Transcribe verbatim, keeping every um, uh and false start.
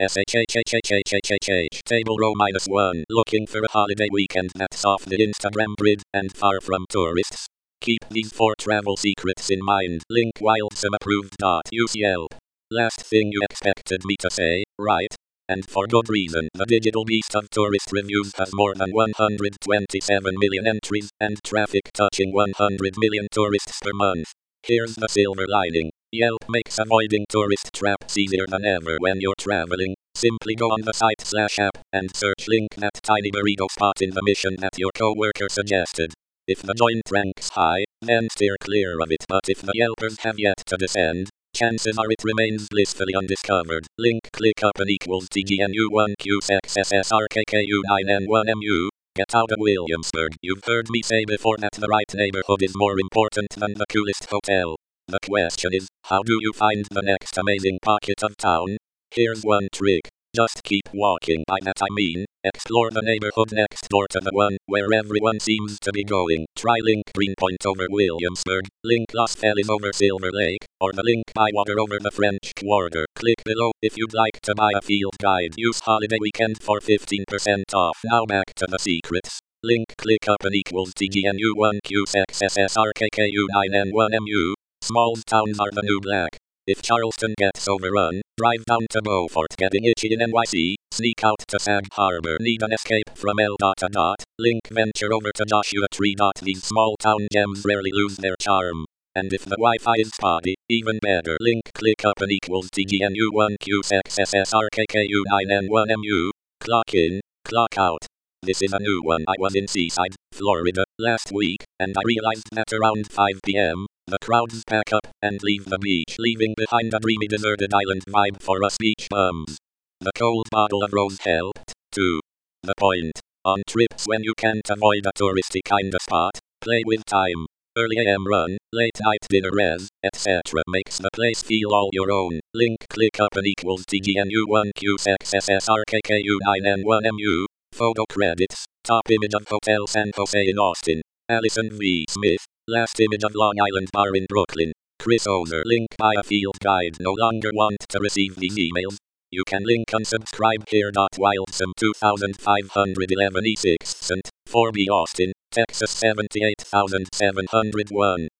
S H H H H H H H H table row minus one. Looking for a holiday weekend that's off the Instagram grid and far from tourists? Keep these four travel secrets in mind. Link Wildsome approved. Use Yelp. Last thing you expected me to say, right? And for good reason. The digital beast of tourist reviews has more than one hundred twenty-seven million entries and traffic touching one hundred million tourists per month. Here's the silver lining. Yelp makes avoiding tourist traps easier than ever when you're traveling. Simply go on the site slash app and search link that tiny burrito spot in the mission that your coworker suggested. If the joint ranks high, then steer clear of it, but if the Yelpers have yet to descend, chances are it remains blissfully undiscovered. Link click up and equals T G N U one Q X S S R K K U nine N one M U. Get out of Williamsburg. You've heard me say before that the right neighborhood is more important than the coolest hotel. The question is, how do you find the next amazing pocket of town? Here's one trick. Just keep walking. By that I mean, explore the neighborhood next door to the one where everyone seems to be going. Try Link Greenpoint over Williamsburg, Link Los Feliz over Silver Lake, or the Link Bywater over the French Quarter. Click below if you'd like to buy a field guide. Use holiday weekend for fifteen percent off. Now back to the secrets. Link click up and equals T G N U one Q X S S R K K U nine N one M U. Small towns are the new black. If Charleston gets overrun, drive down to Beaufort. Getting itchy in N Y C, sneak out to Sag Harbor. Need an escape from L. Dot. Link venture over to Joshua Tree. These small town gems rarely lose their charm. And if the Wi-Fi is spotty, even better. Link click up and equals T G N U one Q X S S R K K U nine N one M U. Clock in, clock out. This is a new one. I was in Seaside, Florida, last week, and I realized that around five p.m., the crowds pack up and leave the beach, leaving behind a dreamy deserted island vibe for us beach bums. The cold bottle of rose helped, too. The point. On trips when you can't avoid a touristy kinda spot, play with time. Early A M run, late night dinner res, et cetera makes the place feel all your own. Link click up and equals T G N U one Q X S S R K K U nine N one M U. Photo credits. Top image of Hotel San Jose in Austin. Allison V. Smith. Last image of Long Island Bar in Brooklyn. Chris Ozer. Link buy a field guide. No longer want to receive these emails? You can link unsubscribe here. Wildsome two thousand five hundred eleven E six cent. four B Austin, Texas seventy-eight thousand seven hundred one.